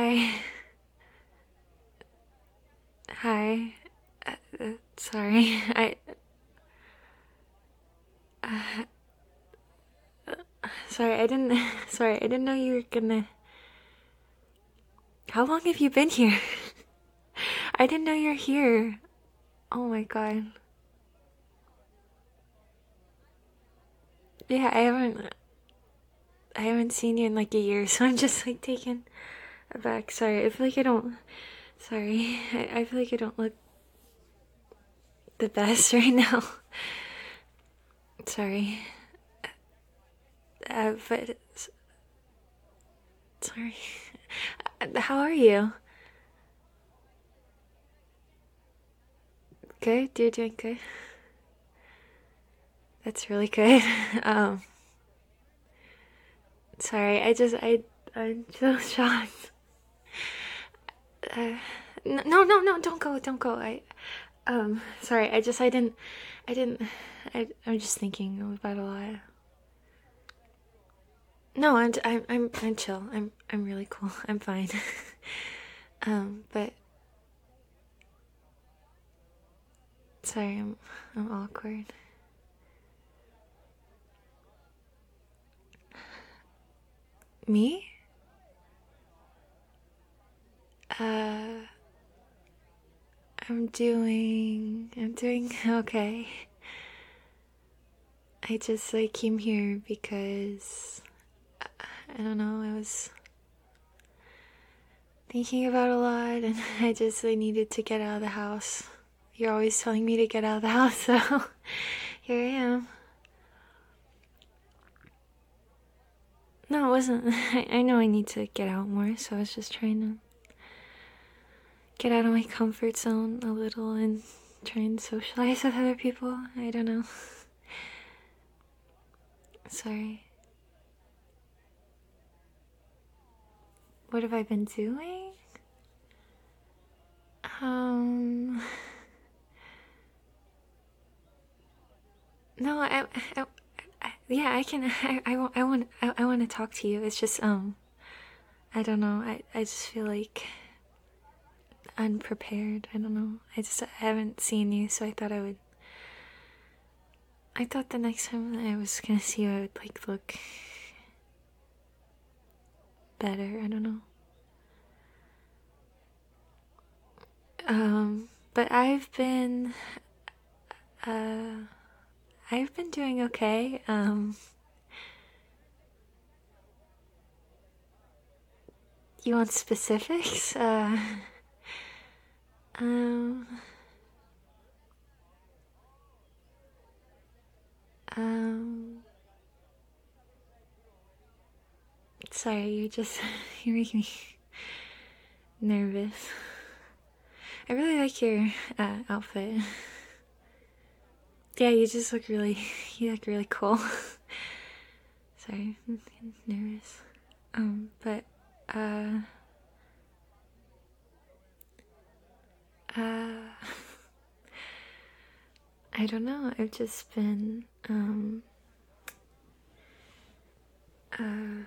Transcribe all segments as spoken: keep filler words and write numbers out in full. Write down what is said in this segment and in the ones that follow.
Hi. Hi. Uh, uh, sorry. I. Uh, sorry, I didn't. Sorry, I didn't know you were gonna. How long have you been here? I didn't know you're here. Oh my god. Yeah, I haven't. I haven't seen you in like a year, so I'm just like taken aback. Sorry, I feel like I don't. Sorry, I, I feel like I don't look the best right now. Sorry. Uh, but. Sorry. Uh, How are you? Good? You're doing good? That's really good. Um, sorry, I just, I, I'm so shocked. Uh, n- no, no, no, don't go, don't go. I, um, sorry, I just, I didn't, I didn't, I, I'm just thinking about a lot. No, I'm, I'm, I'm, I'm chill. I'm, I'm really cool. I'm fine. um, but sorry, I'm, I'm awkward. Me? Uh, I'm doing, I'm doing okay. I just like came here because I don't know, I was thinking about a lot and I just I needed to get out of the house. You're always telling me to get out of the house, so here I am. No, it wasn't. I, I know I need to get out more, so I was just trying to get out of my comfort zone a little and try and socialize with other people. I don't know. Sorry. What have I been doing? Um. No, I, I, I yeah, I can. I, I, want- I want. I, I want to talk to you. It's just um. I don't know. I, I just feel like unprepared. I don't know. I just I haven't seen you, so I thought I would. I thought the next time I was gonna see you, I would like look better. I don't know. Um, but I've been. Uh, I've been doing okay. Um, you want specifics? Uh, um, um. Sorry, you just you make me nervous. I really like your uh, outfit. Yeah, you just look really, you look really cool. Sorry, I'm nervous. Um, but, uh, uh, I don't know. I've just been, um, uh,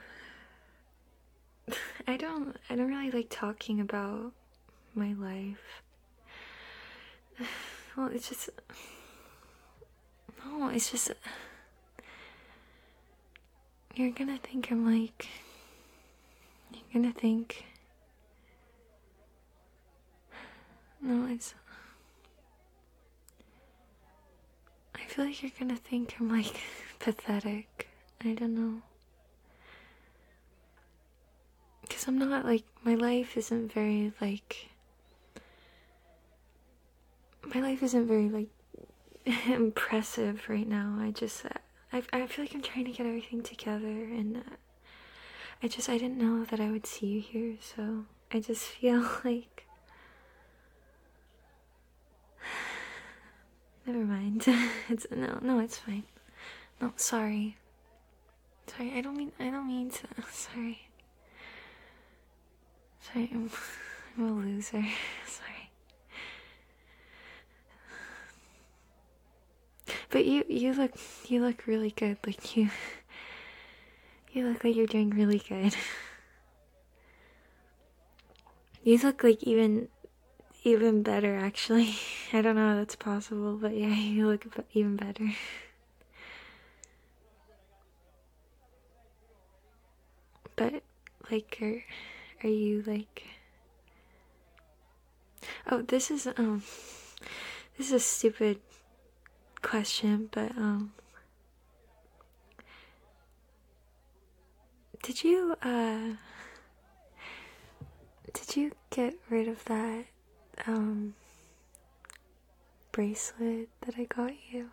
I don't, I don't really like talking about my life. Well, it's just, no, it's just, you're gonna think I'm like, you're gonna think, no, it's, I feel like you're gonna think I'm like pathetic. I don't know. Because I'm not like, my life isn't very like, my life isn't very like impressive right now. I just, I, I feel like I'm trying to get everything together and uh, I just, I didn't know that I would see you here, so I just feel like, never mind. It's, no, no, it's fine. No, sorry. Sorry, I don't mean, I don't mean to, sorry. Sorry, I'm, I'm a loser. Sorry. But you, you look, you look really good. Like you, you look like you're doing really good. You look like even even better, actually. I don't know how that's possible, but yeah, you look even better. But like, are are you like? Oh, this is um, this is a stupid question, but um, did you uh, did you get rid of that um bracelet that I got you?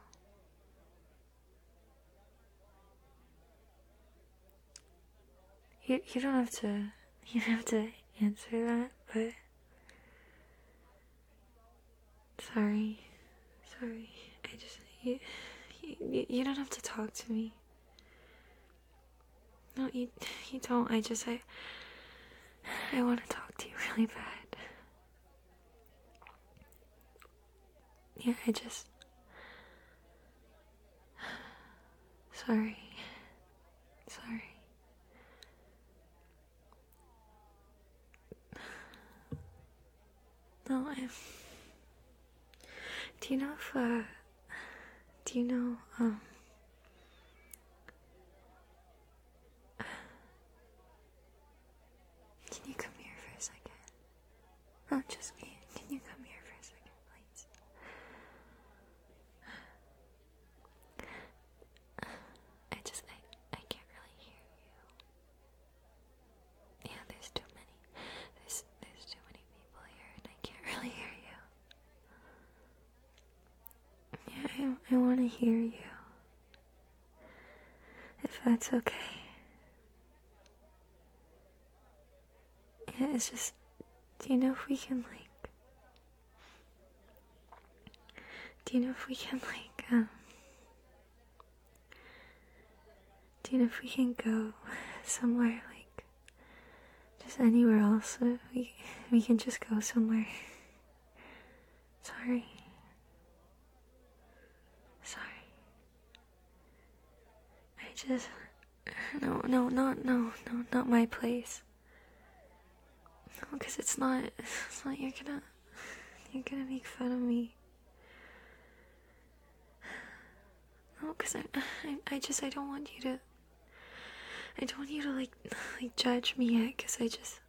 You you don't have to you don't have to answer that, but sorry, sorry. I just you you, you don't have to talk to me. No, you you don't. I just I I want to talk to you really bad. Yeah, I just sorry, sorry. No, I. Do you know if uh? Do you know um? Can you come here for a second? No, just me. Can you come here for a second, please? I just I I can't really hear you. Yeah, there's too many. There's there's too many people here, and I can't really hear you. Yeah, I I want to hear you. If that's okay. Yeah, it's just. Do you know if we can like? Do you know if we can like um? Do you know if we can go somewhere like? Just anywhere else. So we we can just go somewhere. Sorry. Sorry. I just no no not no no not my place. No, because it's not it's not you're gonna you're gonna make fun of me. No, because I, I I just I don't want you to I don't want you to like like judge me yet, because I just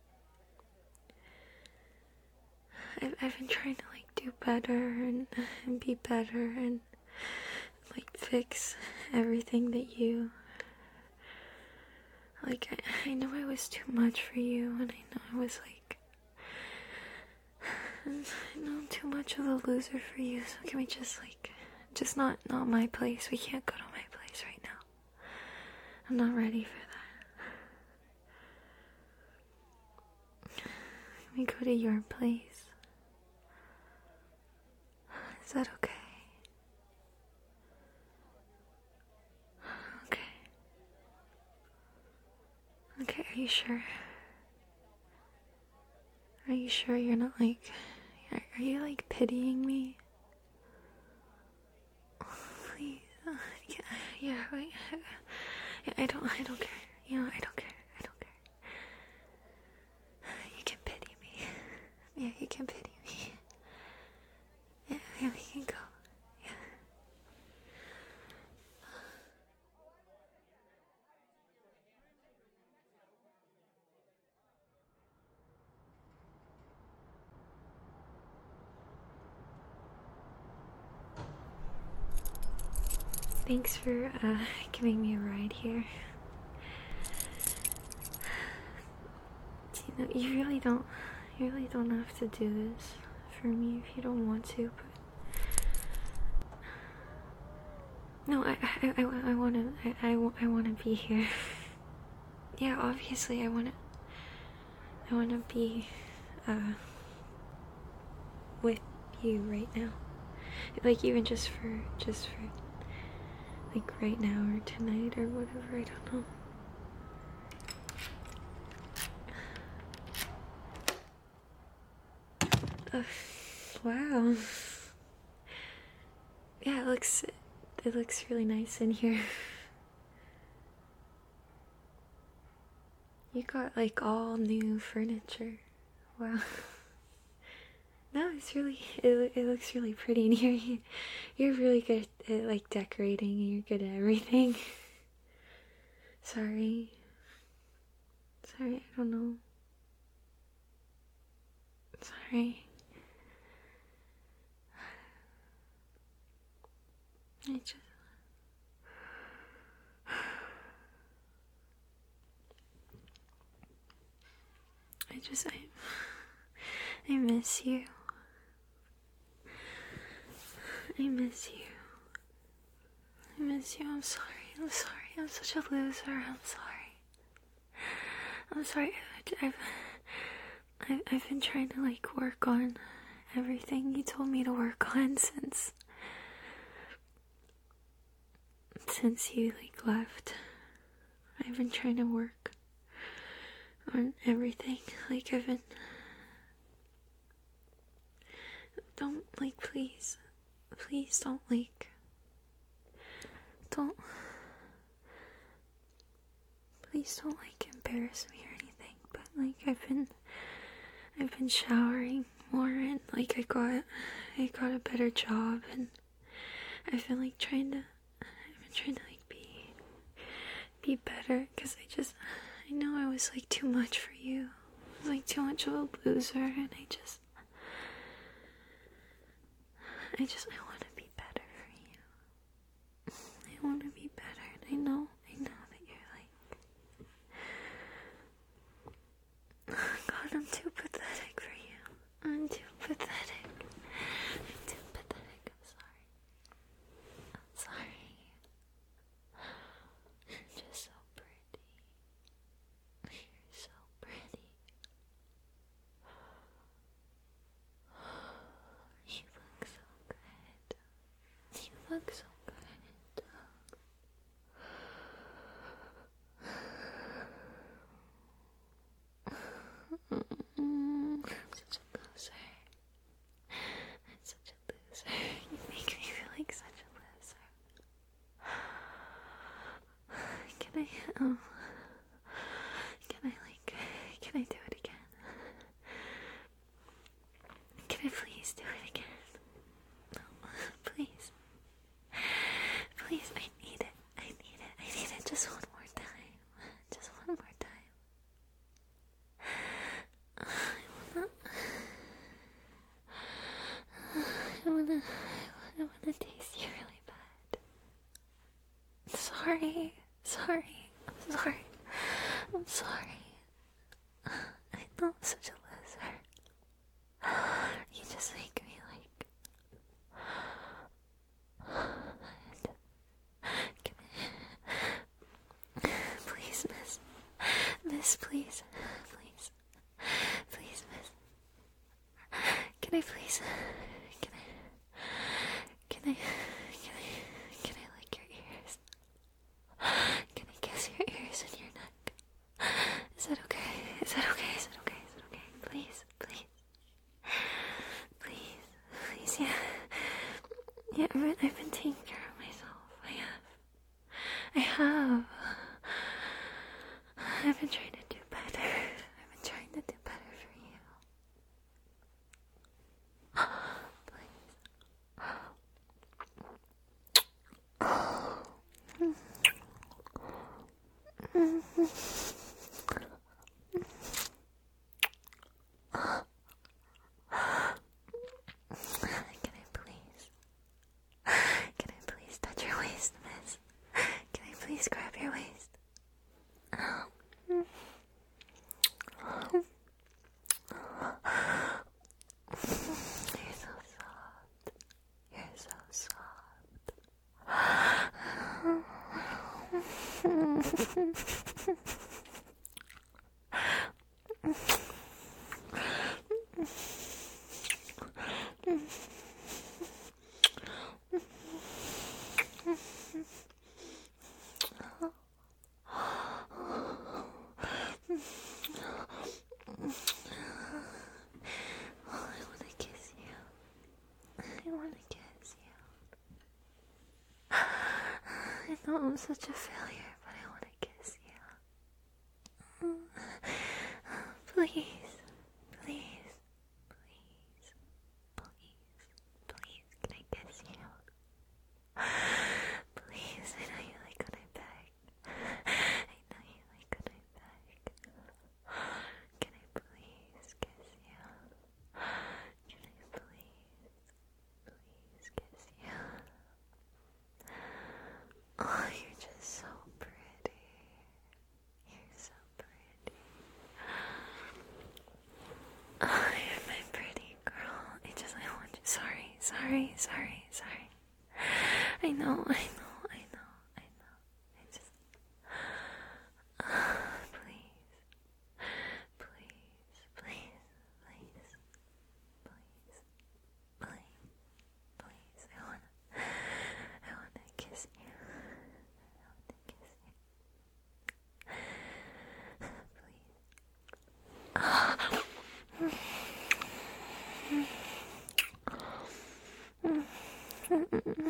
I've, I've been trying to like do better and, and be better and like fix everything that you like. I, I know I was too much for you, and I know I was like I know I'm too much of a loser for you, so can we just like just not not my place. We can't go to my place right now. I'm not ready for that. Can we go to your place? Is that okay? Okay. Okay, are you sure? Are you sure you're not like... Are, are you like pitying me? Please. Uh, yeah, yeah, right. Yeah, I don't, I don't care. You know, I don't care. I don't care. You can pity me. Yeah, you can pity me. Yeah, yeah, we can go. Yeah. Thanks for uh, giving me a ride here. You know, you really don't, you really don't have to do this for me if you don't want to, but no, I, I, I, I want to, I, I, I want to be here. Yeah, obviously, I want to, I want to be, uh, with you right now. Like, even just for, just for, like, right now or tonight or whatever, I don't know. Uh, wow. Yeah, it looks, it looks really nice in here. You got like all new furniture. Wow. No, it's really, it, it looks really pretty in here. You, you're really good at, like, decorating, and you're good at everything. Sorry. Sorry, I don't know. Sorry. I just... I just, I, I miss you. I miss you. I miss you. I'm sorry. I'm sorry. I'm such a loser. I'm sorry. I'm sorry. I've, I've, I've been trying to, like, work on everything you told me to work on since, since you, like, left. I've been trying to work on everything. Like, I've been... Don't, like, please. Please don't, like... Don't... Please don't, like, embarrass me or anything. But, like, I've been... I've been showering more, and, like, I got... I got a better job, and I've been, like, trying to... I've been trying to, like, be... Be better, because I just... I know I was, like, too much for you. I was, like, too much of a loser, and I just... I just, I want to be better for you. I want to be better, and I know, I know that you're, like... God, I'm too pathetic for you. I'm too pathetic. I'm too pathetic. I'm sorry. I'm sorry. You're just so pretty. You're so pretty. You look so good. You look so good. I'm such a loser. I'm such a loser. You make me feel like such a loser. Can I, um, can I, like, can I do it again? Can I please do it again? No, please. Please, I need it. I need it. I need it just one more time. Just one more time. I wanna... I wanna... I wanna taste you really bad. Sorry. Sorry. I'm sorry. I'm sorry. I know I'm such a loser. You just make me, like... Can I... Please, miss. Miss, please. Please. Please, miss. Can I please... Can I... Can I... Can I... Can I lick your ears? Can I kiss your ears and your neck? Is that okay? Is that okay? Is that okay? Is that okay? Please, please. Please, please, yeah. Yeah, I've been, I've been taking care of myself. I have. I have. I've been trying to do better. I've been trying to do better for you. Can I please? Can I please touch your waist, miss? Can I please grab your waist? You're so soft. You're so soft. I want to kiss you. I want to kiss you. I know I'm such a failure, but I want to kiss you. Please, please. sorry, sorry, sorry. I know, I know, I know, I know. I just... Uh, please. Please, please, please. Please. Please. Please. I wanna... I wanna kiss you. I wanna kiss you. Please. Oh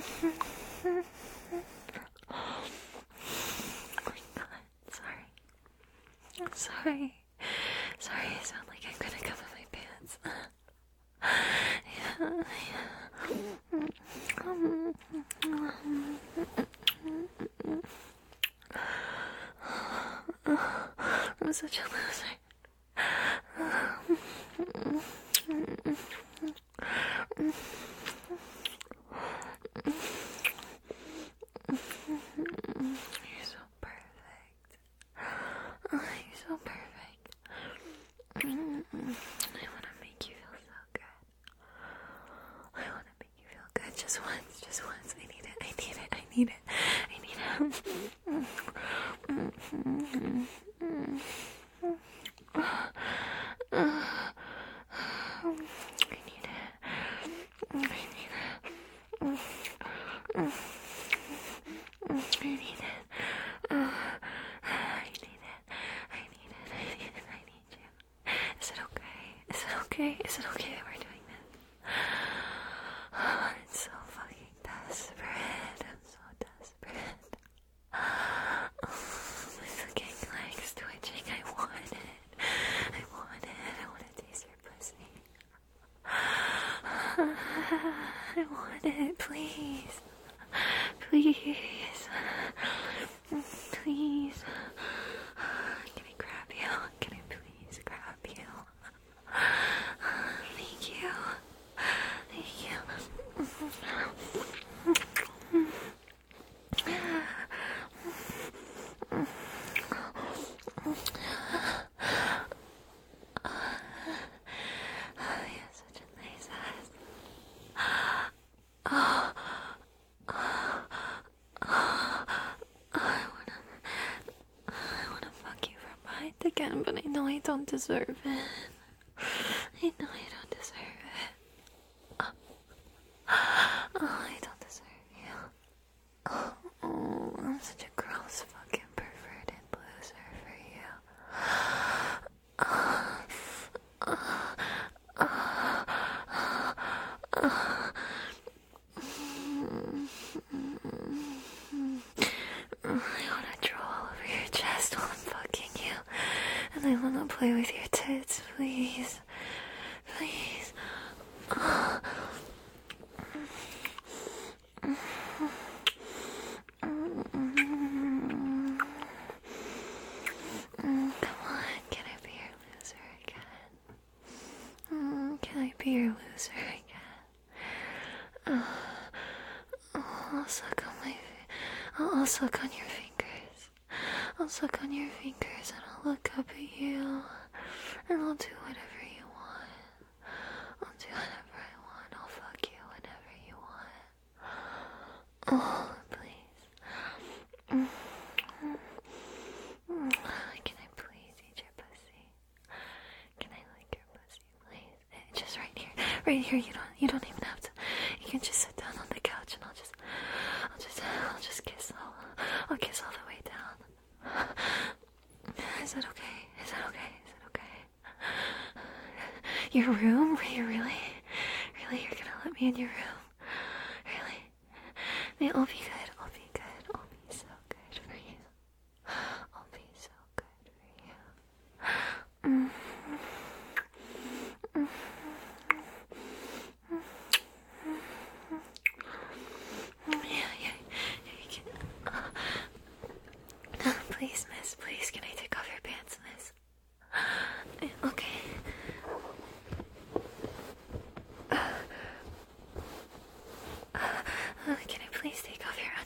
my god, sorry. I'm sorry. Sorry, I sound like I'm gonna cover my pants. Yeah, yeah. I'm such a loser. You're so perfect. Oh, you're so perfect. I want to make you feel so good. I want to make you feel good just once, just once. I need it, I need it, I need it. I need it. Is it okay that we're doing this? Oh, I'm so fucking desperate. I'm so desperate. Oh, my fucking legs twitching. I want it. I want it. I want to taste your pussy. I want it. Please. Please. Please. Can I grab you? Can I please grab you? Thank you. Thank you. Oh, you have such a nice ass. Oh, oh, oh, I wanna, I wanna fuck you from behind again, but I know I don't deserve it. I know I don't deserve it. Oh, oh I don't deserve you. Oh, oh, I'm such a gross fucking perverted loser for you. Oh, oh, oh, oh, oh. I wanna drool over your chest while I'm fucking you. And I wanna play with your tits, please. Please. Oh. Come on, can I be your loser again? Can I be your loser again? Oh, I'll suck on my I'll, I'll suck on your fingers. I'll suck on your fingers and I'll look up at you. And I'll do whatever you want. I'll do whatever I want. I'll fuck you whenever you want. Oh, please. Can I please eat your pussy? Can I lick your pussy, please? Just right here. Right here. You don't you don't even have to. You can just sit down on the couch and I'll just I'll just I'll just kiss all I'll kiss all the way down. Is that okay? Is that okay? Is that okay? Your room? You really? Really? You're gonna let me in your room? Really? May I'll be good. I'll be good. I'll be so good for you. I'll be so good for you. Mm. Mm. Yeah, yeah, yeah, you can. Uh, uh, please, miss, please, can I take off your pants, miss? Okay. Uh, uh, can I please take off your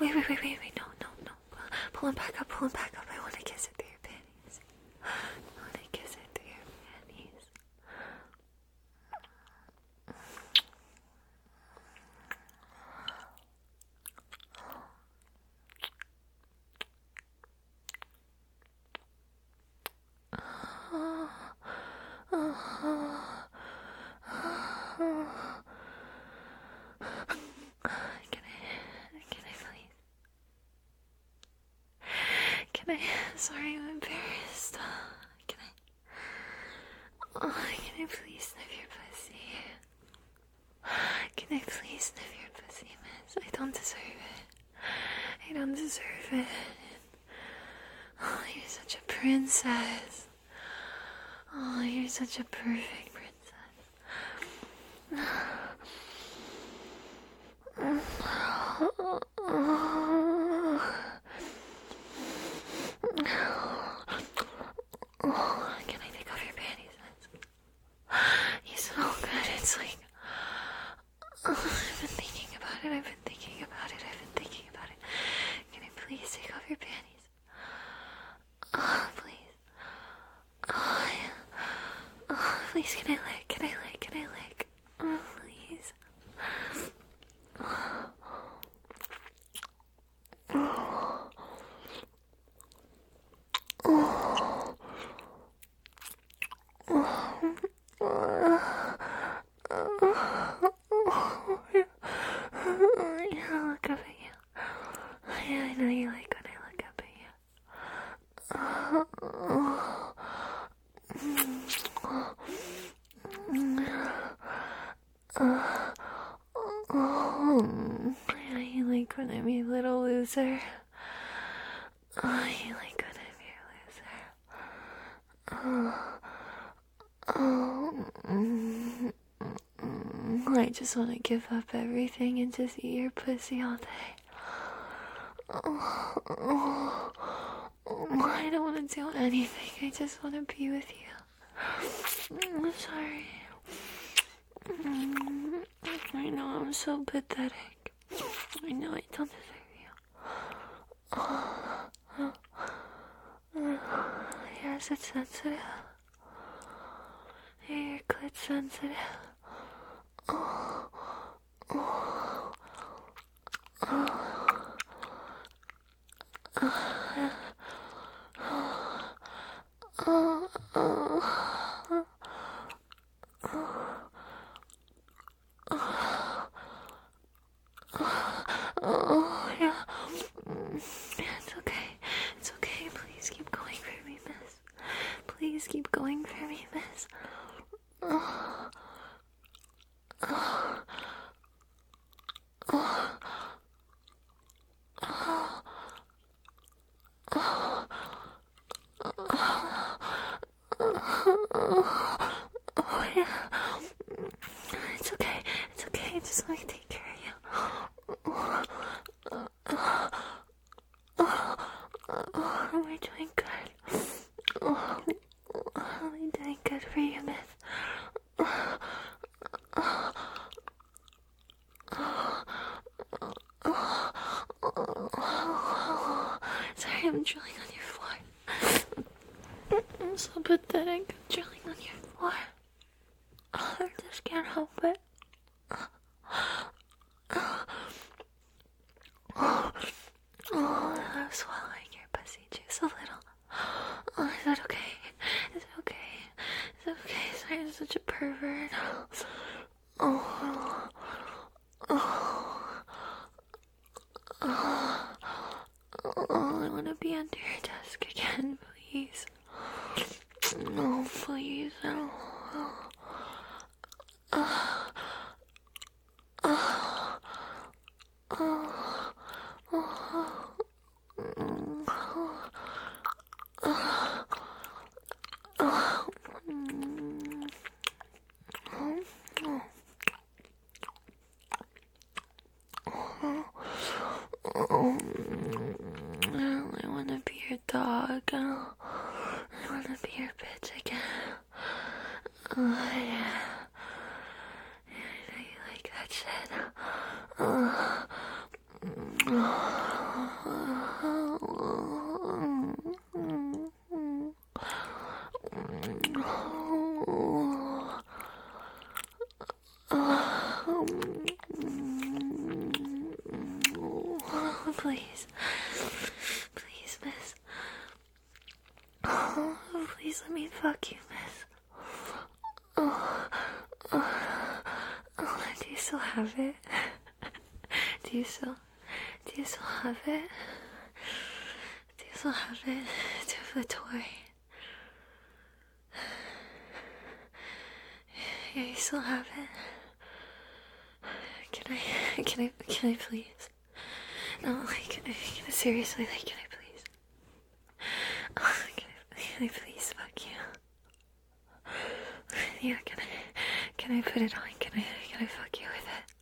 wait, wait, wait, wait, wait, no, no, no. Pull him back up, pull him back up. I want to kiss it through your panties. I want to kiss it through your panties. Can I, sorry, I'm embarrassed. Can I, oh, can I please sniff your pussy? Can I please sniff your pussy, miss? I don't deserve it. I don't deserve it. Oh, you're such a princess. Oh, you're such a perfect princess. Oh, can I take off your panties? You smell good. It's like, oh, I've been thinking about it. I've been thinking about it. I've been thinking about it. Can I please take off your panties? Oh, please. Oh, yeah. Oh, please, can I lick? Can I lick? Can I lick? Oh, please. Oh. Oh. Oh. Yeah, I'll look up at you. Yeah, I know you like when I look up at you. Yeah, you like when I'm your little loser. Oh, you like when I'm your loser. Oh. Oh, I just want to give up everything and just eat your pussy all day. Oh, oh, oh, I don't want to do anything. I just want to be with you. I'm sorry. I know I'm so pathetic. I know I don't deserve you. Oh, oh, oh. Yes, it's sensitive. Your clit sensitive. Oh, oh, oh, oh, oh, oh, oh, yeah. It's okay. It's okay. Please keep going for me, miss. Please keep going for me, miss. Oh. Oh. Oh. Oh. Oh. Oh. Oh, yeah. It's okay. It's okay. I just want to take care of you. Oh. Oh. Oh. Am I doing good? Oh. Am I doing good for you, miss? Oh. Oh. Sorry, I'm drilling on your floor. I'm so pathetic. I'm drilling on your floor. Oh, I just can't help it. Oh, I'm swallowing your pussy juice a little. Oh, is that okay? Is it okay? Is it okay? Sorry, I'm such a pervert. Oh. Oh. Oh. Oh, I want to be under your desk again, please. No, please. No. Oh. Oh. Oh. Oh. Oh. I want to be your dog. I want to be your bitch again. Oh, yeah. I know you like that shit. Oh. Oh. please. Please, miss. Oh, please let me fuck you, miss. Oh, oh, oh, do you still have it? Do you still, do you still have it? Do you still have it? Do you have the toy? Yeah, you still have it? Can I, can I, can I please? No, like, can I, seriously, like, can I please? Oh, can I, can I please fuck you? Yeah, can I, can I put it on? Can I, can I fuck you with it?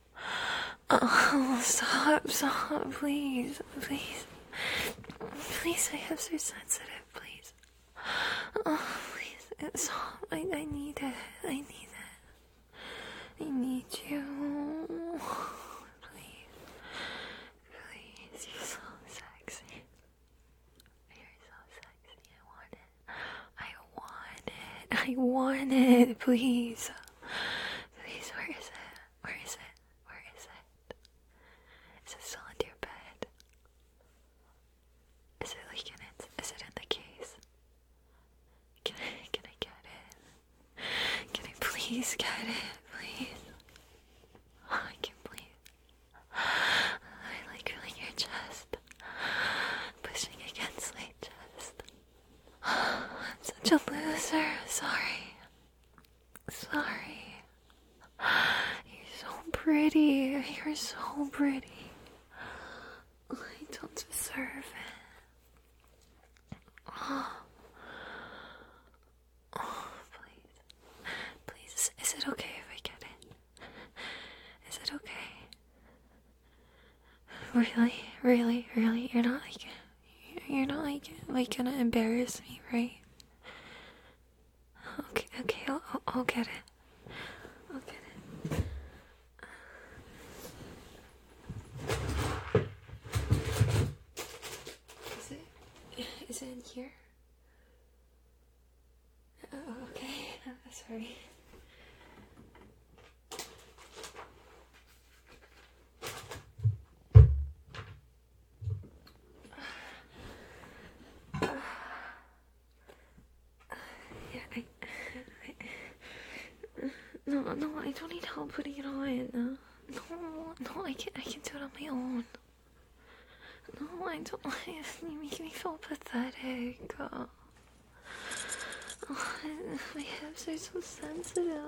Oh, stop, stop, please, please. Please, my hips are sensitive, please. Oh, please, stop. I, I need it. I need it. I need you. Please. Please, you're so sexy. You're so sexy. I want it. I want it. I want it. Please. Please, where is it? Where is it? Where is it? Is it still under your bed? Is it like in it? Is it in the case? Can I, can I get it? Can I please get it? Please. Oh, I can't believe. I like feeling your chest. Pushing against my chest. I'm such a loser. Sorry. Sorry. You're so pretty. You're so pretty. I don't deserve it. Oh. Oh, please. Please, is it okay if I get it? Is it okay? Really? Really? Really? You're not like, you're not like, like gonna embarrass me, right? Okay, okay, I'll, I'll, I'll get it. I'll get it. Is it, is it in here? Oh, okay. Oh, sorry. Yeah, I, I, no, no, I don't need help putting it on. No, no, I can, I can do it on my own. No, I don't. You make me feel pathetic. Oh. Oh, my hips are so sensitive.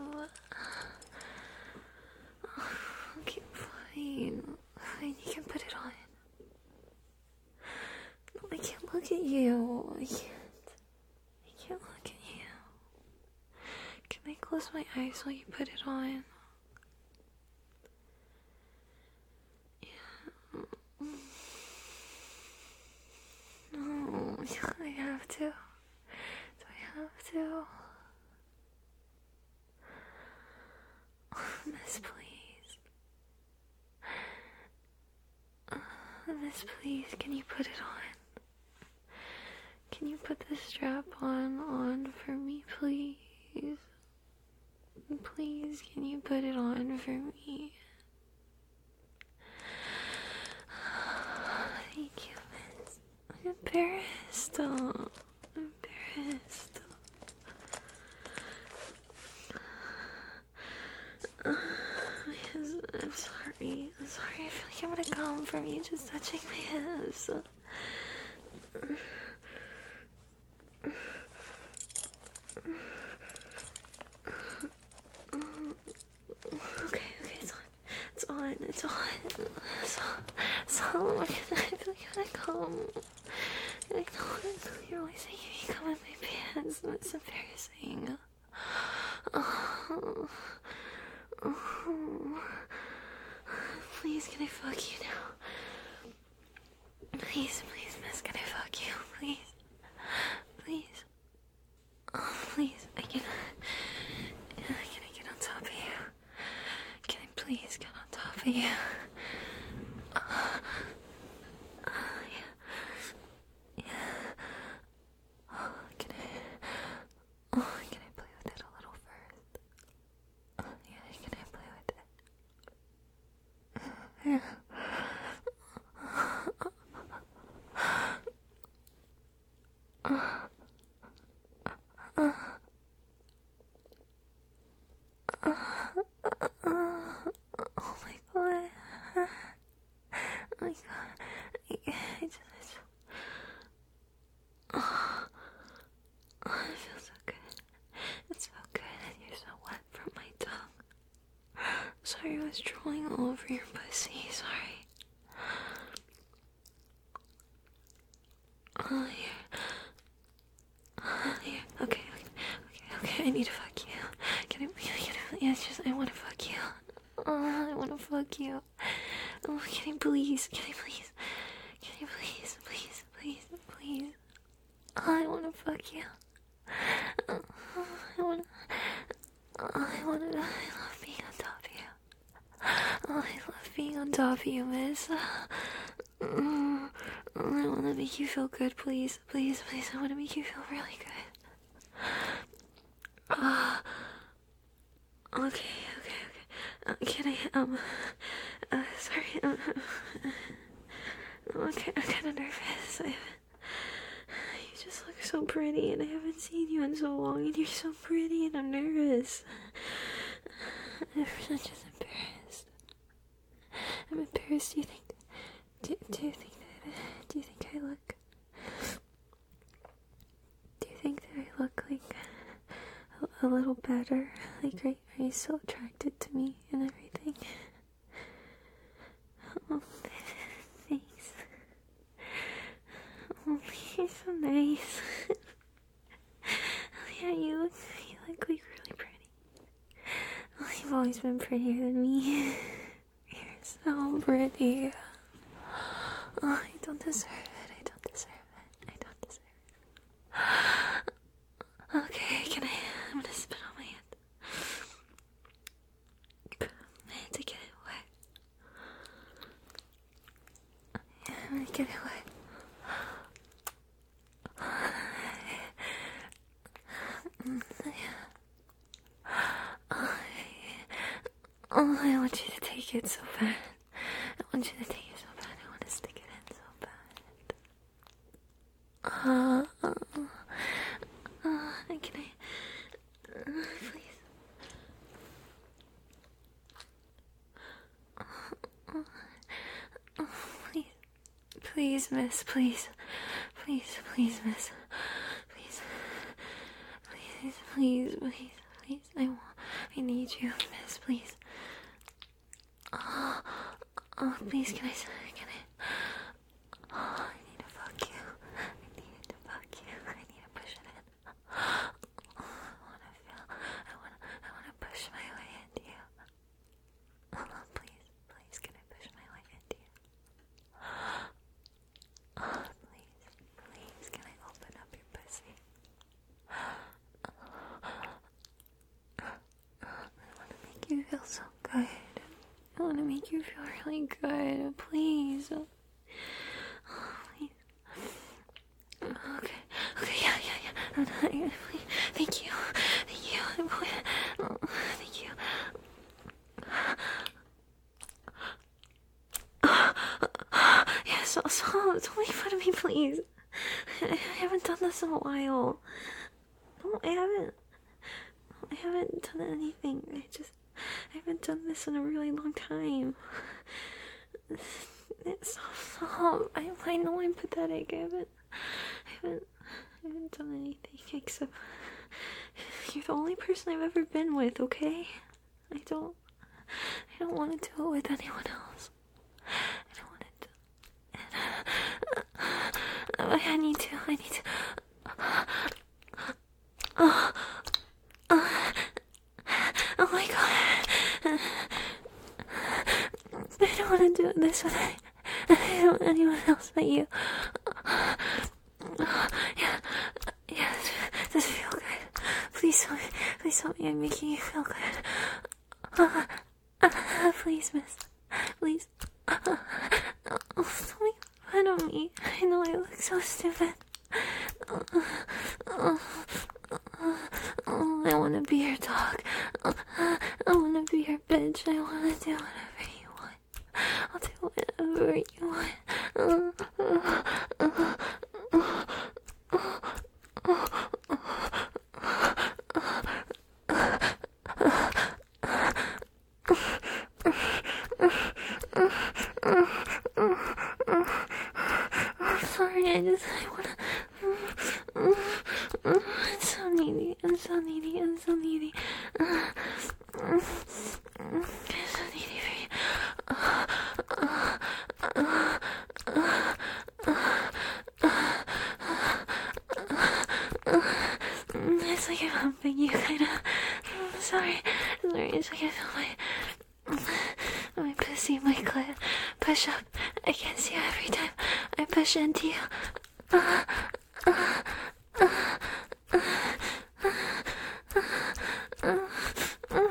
Oh, okay, fine. Fine, you can put it on. No, I can't look at you. I can't. I can't look at you. Can I close my eyes while you put it on? Yeah. No, I have to. Do I have to? Miss, please. Uh, Miss, please, can you put it on? Can you put the strap on on for me, please? Please, can you put it on for me? Thank you, Miss. I'm embarrassed. Oh, I'm embarrassed. Uh, yes, I'm sorry. I'm sorry. I feel like I'm gonna come from you just touching my hips. Okay, okay, it's on. It's on. It's on. It's on. It's on. I feel like I'm gonna come. I know, I know you're always saying you come in my pants. That's embarrassing. Oh. Oh. Please, can I fuck you now? Please, please, miss, can I fuck you? Please. Please. Oh, please. I can. Can I get on top of you? Can I please get on top of you? Uh, uh, yeah. Yeah. Oh, can I. Oh, can I play with it a little first? Oh, yeah, can I play with it? Yeah. was drooling all over your pussy. Sorry. Oh, yeah. Oh, yeah. Okay, okay, okay, okay. I need to fuck you. Can I, can I, yeah, it's just, I want to fuck you. Oh, I want to fuck you. Oh, can I please, can I please, can I please, please, please, please. Oh, I want to fuck you. Oh, I want to, oh, I want to, I love being on top of you. Oh, I love being on top of you, miss. Oh, I want to make you feel good, please, please, please. I want to make you feel really good. Uh, okay, okay, okay. Uh, can I, um, uh, sorry, um, okay, I'm kind of nervous. I haven't, you just look so pretty, and I haven't seen you in so long, and you're so pretty, and I'm nervous. I'm just embarrassed. I'm embarrassed. Do you think, do, do you think that, do you think I look, do you think that I look like a, a little better? Like, are, are you still attracted to me and everything? Oh, thanks. Oh, you're so nice. Oh, yeah, you look, you look like really pretty. Oh, you've always been prettier than me. You're so pretty. Oh, I don't deserve it. I don't deserve it. I don't deserve it. Okay, can I? I'm gonna spit on my hand. My hand to get it wet. Yeah, I'm gonna get it wet. Oh, I want you to take it so bad. I want you to take it so bad. I want to stick it in so bad. Uh, uh, uh, can I, uh, please? Uh, uh, please, please, miss, please, please, please, miss, please, please, please, please, please. I want, I need you, miss, please. Oh, oh, please, can I, can I, oh, I need to fuck you, I need to fuck you, I need to push it in, oh, I wanna feel, I wanna, I wanna push my way into you, oh, please, please, can I push my way into you, oh, please, please, can I open up your pussy, I wanna make you feel so good. I want to make you feel really good. Please. Oh, please. Okay. Okay, yeah, yeah, yeah. Please. Thank you. Thank you. Oh, thank you. Yeah, so, so, don't make fun of me, please. I haven't done this in a while. No, I haven't. I haven't done anything. I just... I haven't done this in a really long time. It's stop. I, I know I'm pathetic. I haven't, I haven't, I haven't done anything except you're the only person I've ever been with. Okay? I don't, I don't want to do it with anyone else. I don't want to. I need to. I need to. Oh, oh, oh my god. I don't want to do this with any, I don't want anyone else but you. Yeah, yeah, this, this feels good. Please tell me, please tell me I'm making you feel good. Uh, uh, please, miss. Please. Uh, uh, oh, don't make fun of me. I know I look so stupid. Uh, uh, uh, oh, I want to be your dog. Uh, I want to be your bitch. I want to do whatever you want. I'll do whatever you want. Uh, uh, uh, uh, I'm sorry, I just, I wanna, I'm so needy, I'm so needy, I'm so needy, I'm so needy wish I could feel my my pussy, my clit push up against you every time I push into you. Uh, uh, uh, uh, uh, uh,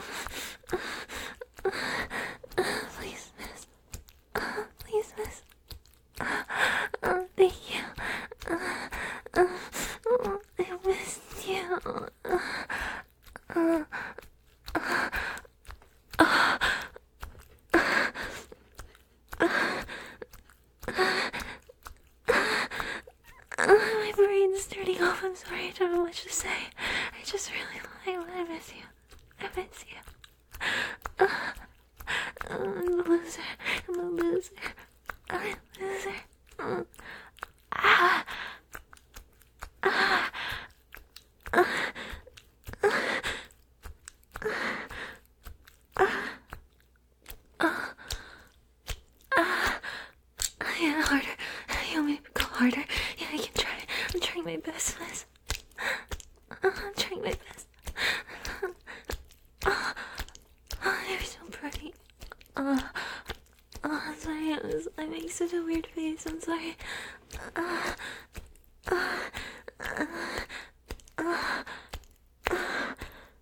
uh, please, miss. Uh, please, miss. Uh, uh, thank you. Uh, uh, uh, I missed you. Uh, uh, uh, uh, my brain's turning off. I'm sorry, I don't know what to say. I just really, I, I miss you. I miss you. Uh, I'm a loser. I'm a loser. I'm a loser. Uh, ah. Ah. Uh, uh, uh, uh, uh, yeah, harder. You want me to go harder? Yeah, I can try. I'm trying my best, Liz. Uh, I'm trying my best. Uh, oh, you're so pretty. Uh, oh, I'm sorry. I, was, I make such a weird face. I'm sorry. Uh, uh, uh, uh, uh,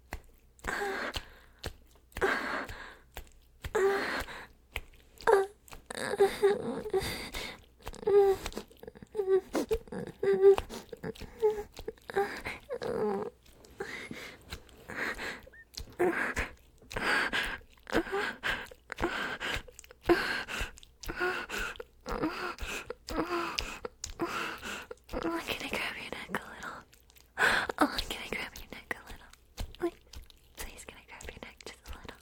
Can I grab your neck a little? Oh, can I grab your neck a little? Like, please, can I grab your neck just a little?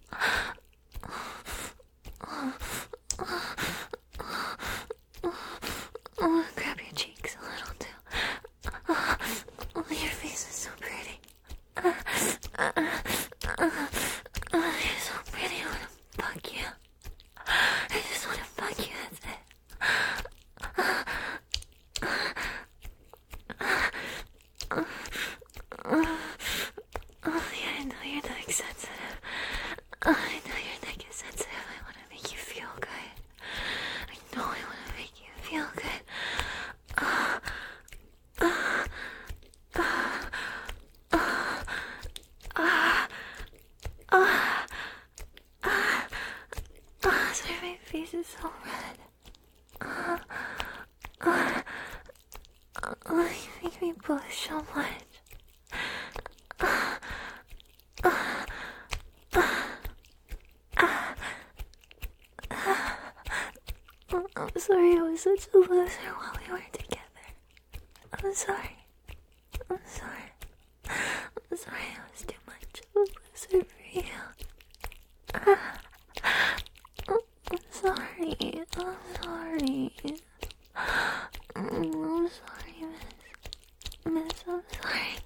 Oh, grab your cheeks a little too. Oh, oh, your face is so pretty. Uh, uh, uh, uh, you're so pretty. I wanna fuck you. I just wanna fuck you. That's it. Uh, uh, uh, oh yeah, I know your neck's sensitive. Oh, I know your neck is sensitive. I want to make you feel good. I know I want to make you feel good. Uh, uh, uh, uh, uh, uh, uh, uh, sorry, my face is so red. Uh, uh, uh, you make me blush so much. Uh, uh, I'm sorry I was such a loser while we were together. I'm sorry. I'm sorry. I'm sorry I was too much of a loser for you. I'm sorry. I'm sorry. I'm sorry, miss. Miss, I'm sorry.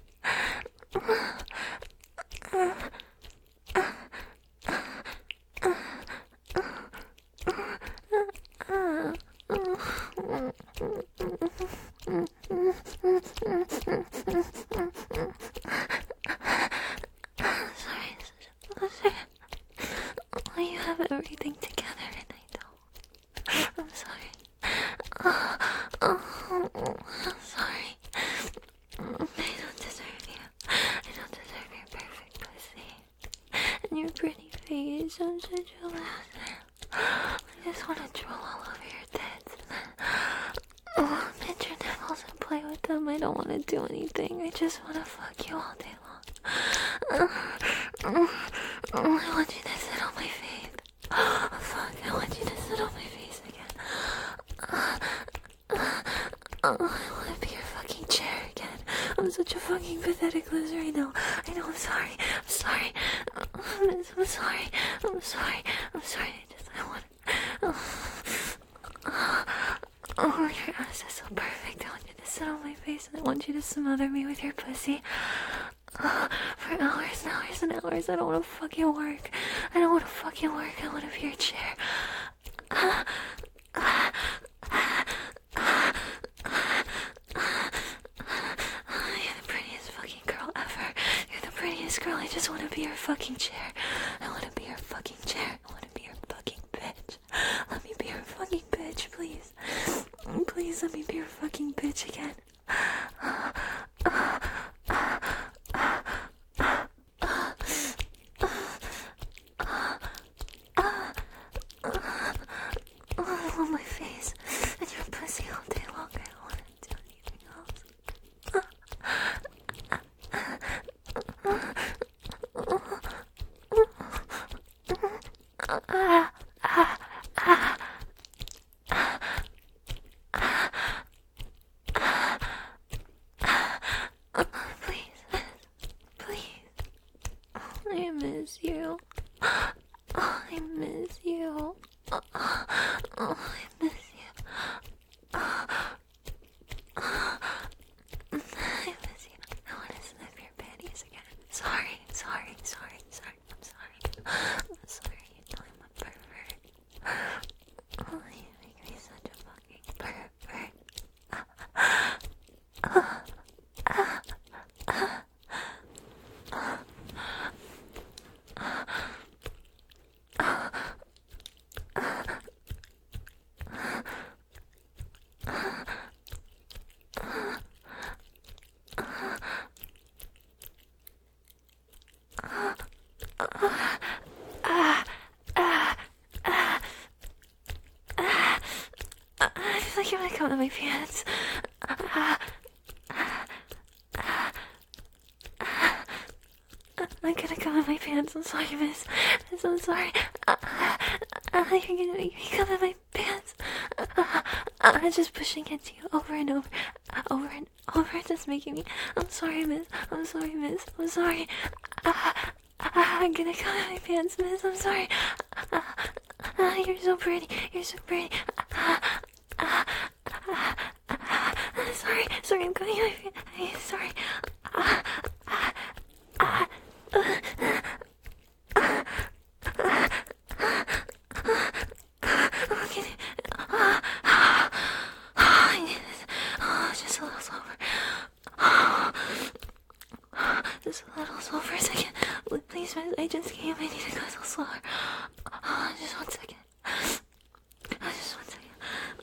You have everything together and I don't. I'm sorry. Oh, oh, I'm sorry. I don't deserve you. I don't deserve your perfect pussy. And your pretty face. I'm such a loser. I just want to drool all over your tits. Oh, pinch your nipples and play with them. I don't want to do anything. I just want to fuck you all day long. Oh, I want you to sit on my face. Oh, fuck, I want you to sit on my face again. Oh, I want to be your fucking chair again. I'm such a fucking pathetic loser. I know. I know. I'm sorry. I'm sorry. I'm, I'm sorry. I'm sorry. I'm sorry. I just, I want. Oh, oh, your ass is so perfect. I want you to sit on my face and I want you to smother me with your pussy. Oh, for hours and hours and hours. I don't want to fucking work. I don't want to fucking work. I want to be your chair. Uh, uh, uh, uh, You're the prettiest fucking girl ever. You're the prettiest girl. I just want to be your fucking chair. Please let me be your fucking bitch again. I want my face and your pussy all day long. I don't want to do anything else. Please, please. I miss you. I miss you. Oh, I miss you. I miss you. I want to sniff your panties again. Sorry, sorry, sorry, sorry. I'm sorry. I'm sorry. You know I'm a pervert. Oh, you make me such a fucking pervert. I feel like you want to come to my pants. I'm gonna come in my pants. I'm sorry, miss. Miss, I'm sorry. You're gonna make me come in my pants. I'm just pushing into you over and over. Over and over. Just making me. I'm sorry, miss. I'm sorry, miss. I'm sorry. I'm gonna come in my pants, miss. I'm sorry. You're so pretty. You're so pretty. Sorry. Sorry, I'm coming in my pants. Sorry. Just a little slower. Just a little slower for a second. Please, I just came. I need to go a little slower. Just one second. Just one second.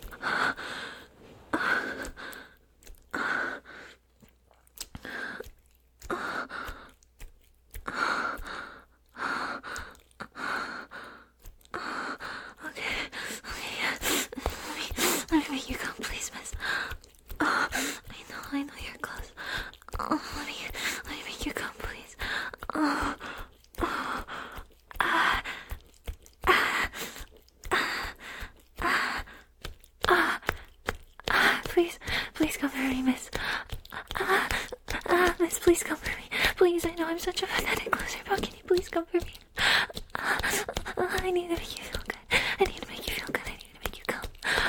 Let me make you come, please, miss. Oh, I know, I know you're close. Oh, let me, let me make you come, please. Oh, oh, ah, ah, ah, ah, ah, ah, please, please come for me, miss. Ah, ah, miss, please come for me. Please, I know I'm such a pathetic loser, but can you please come for me? Ah, ah, I need to make you feel good. I need to make you feel good. I need to make you come.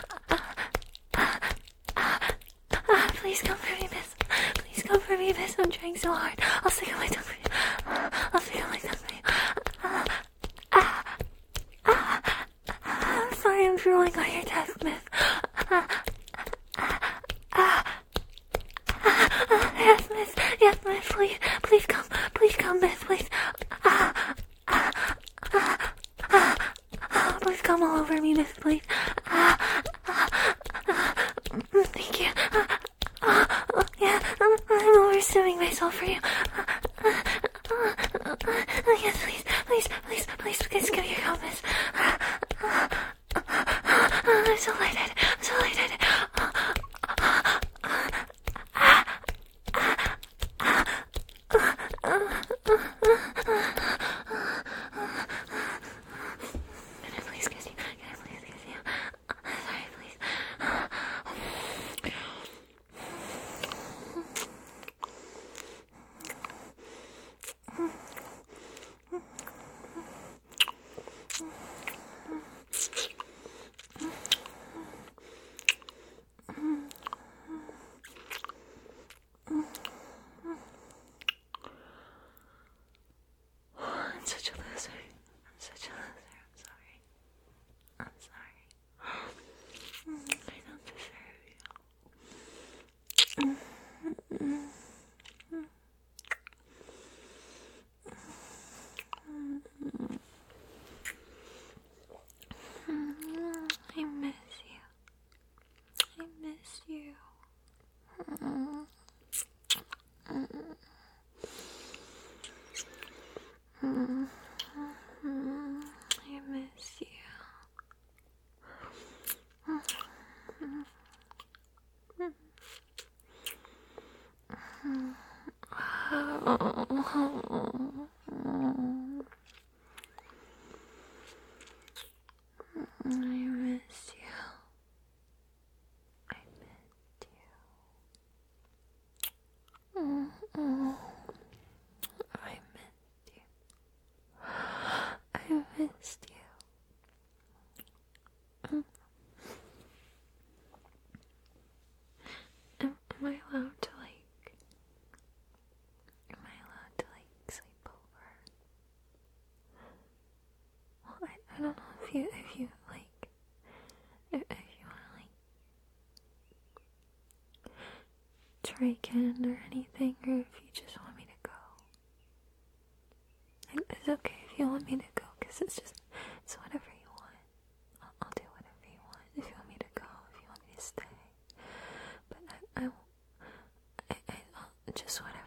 Please come for me, miss. Please come for me, miss. I'm trying so hard. I'll stick out my tongue for you. I'll stick out my tongue for you. Ah, ah, ah, ah. Sorry, I'm drooling on your desk, miss. Ah, ah, ah, ah. Yes, miss. Yes, miss. Please, please come. Please come, miss. Please. Ah, ah, ah, ah, ah. Please come all over me, miss. Please. Ah, ah, ah. Thank you. Ah, ah, ah. Yeah, I'm, I'm overdoing myself for you. Uh, uh, uh, uh, uh, yes, please, please, please, please, please give me your comments. Uh, uh, uh, uh, I'm so lightheaded. I'm so lightheaded. Uh, uh, uh, uh, uh, uh, Can I please kiss you? Can I please kiss you? Sorry, please. I miss you. I miss you. I missed you. Mm-mm. I missed you. I missed you. Mm. Am, am I allowed to like? Am I allowed to like sleep over? Well, I, I don't know if you if you like if, if you want to like try again or anything, or if you just want me to go. It's okay if you want me to go, because it's just, it's whatever you want. I'll, I'll do whatever you want. If you want me to go, if you want me to stay. But I, I, I, I I'll, just whatever.